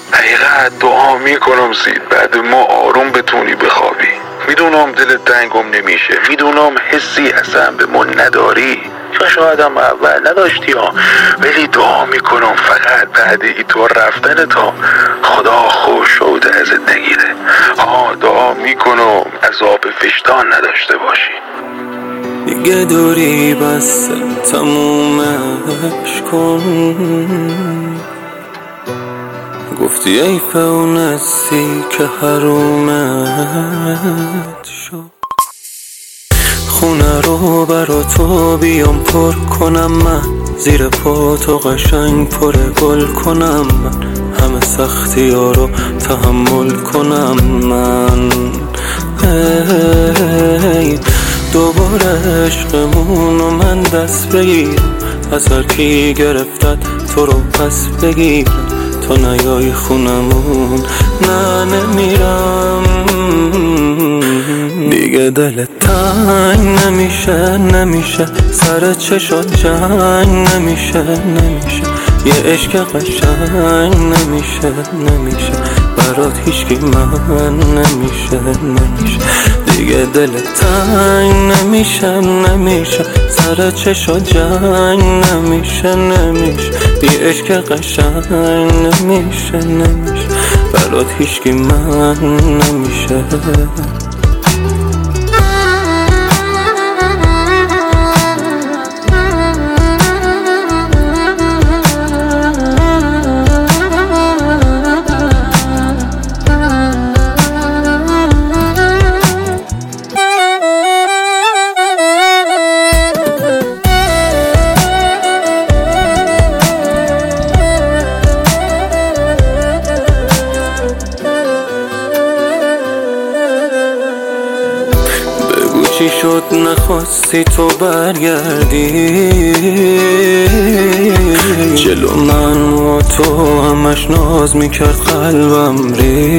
حقیقت دعا میکنم سید بعد ما آروم بتونی بخوابی. میدونم دلت تنگم نمیشه، میدونم حسی اصلا به ما نداری یا شاید هم اول نداشتی ها، ولی دعا میکنم فقط بعد ای تو رفتن تا خدا خوش شده ازت نگیره. دعا میکنم عذاب وجدان نداشته باشی. دیگه دوری بس تمومش کن، گفتی ای فونسی که حرومت شد. خونه رو برا تو بیام پر کنم من، زیر پا تو قشنگ پر گل کنم من، همه سختی ها رو تحمل کنم من. دوباره عشقمون و من دست بگیرم، از هر کی گرفتت تو رو پس بگیرم، تا نیای خونمون نه نمیرم. دیگه دلت تنگ نمیشه سر چشات جنگ نمیشه یه عشق قشنگ نمیشه برات هیچکی من نمیشه. دیگه دلت تنگ نمیشه سر چشات جنگ نمیشه یه عشق قشنگ نمیشه برات هیچکی من نمیشه. چی شد نخواستی تو برگردی جلو من و تو، همش ناز میکرد قلبم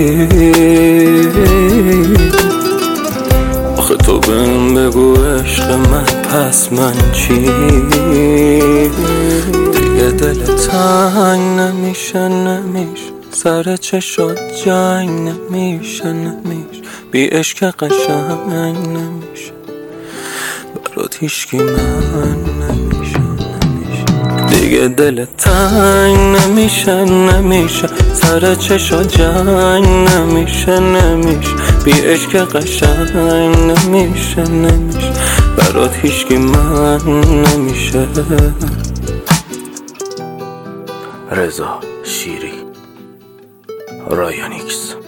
آخه تو بهم بگو عشق من پس من چی؟ دیگه دل تنگ نمیشه سر چشات جنگ نمیشه بی عشق قشنگ نمیشه برات هیچکی من نمیشه. دیگه دل تنگ نمیشه سر چشات جنگ نمیشه بی عشق قشنگ نمیشه برات هیچکی من نمیشه. رضا شیری، رایانیکس.